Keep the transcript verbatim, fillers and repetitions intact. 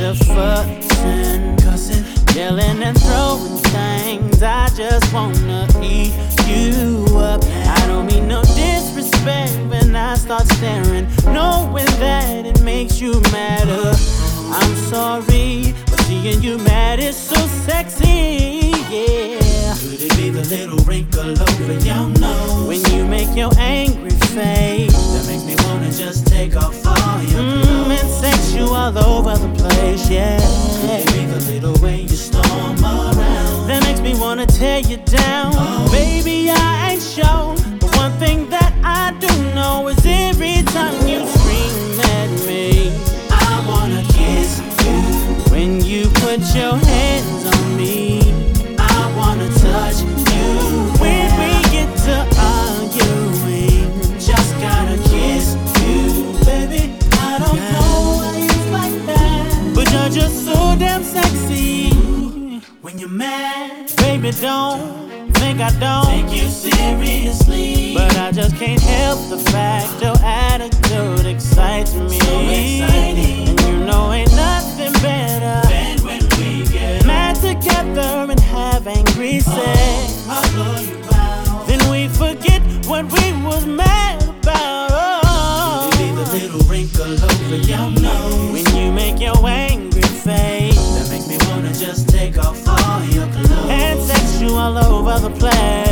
to fussing, cussing, yelling and throwing things. I just wanna eat you up. I don't mean no disrespect when I start staring, knowing that it makes you madder. I'm sorry, but seeing you mad is so sexy, yeah. Could it be the little wrinkle over your nose when you make your angry face that makes me wanna just take off all your clothes? mm, and sex you all over the place, yeah. Could it be the little way you storm around that makes me wanna tear you down? Oh. Baby, I ain't sure, but one thing that I do know is every time you scream at me, I wanna kiss you. when you put your hands on me, I wanna touch you. when we get to arguing, Just gotta kiss you, baby. I don't yeah. know why it's like that, but you're just so damn sexy. when you're mad, Baby, don't think I don't take you seriously. but I just can't help the fact your attitude excites me. So exciting. And you know ain't nothing better And when we get mad together and have angry sex. I'll blow you out. Then we forget what we was mad about. Oh. Could it be the little wrinkle over your nose When you make your angry face that makes me wanna just take off all your clothes? and sex you all over the place.